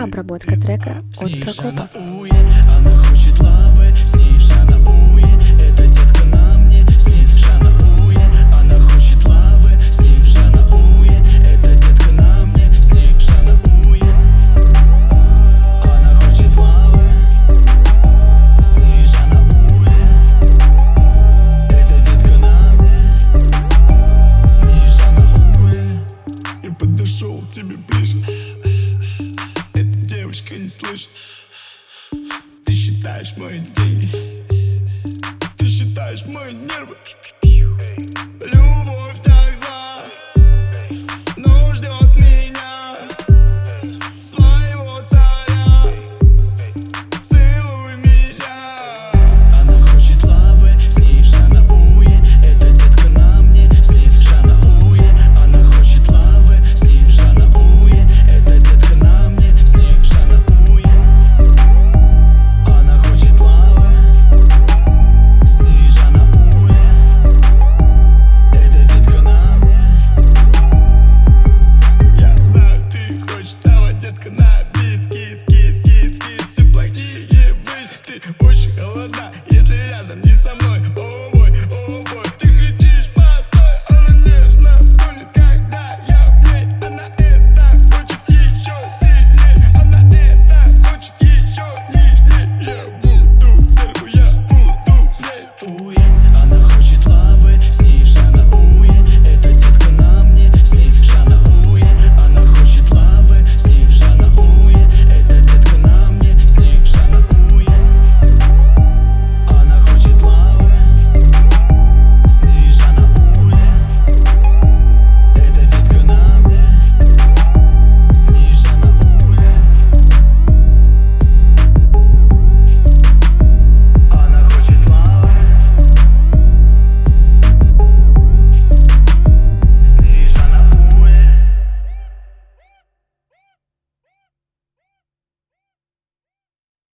Обработка трека от Снежана Прокопа. уе, она хочет лавы. Снежана уе, эта детка на мне. Снежана уе, она хочет лавы. Снежана уе, эта детка на мне. Снежана уе, она хочет лавы. Снежана уе, эта детка на мне. Снежана уе, я подошел к тебе.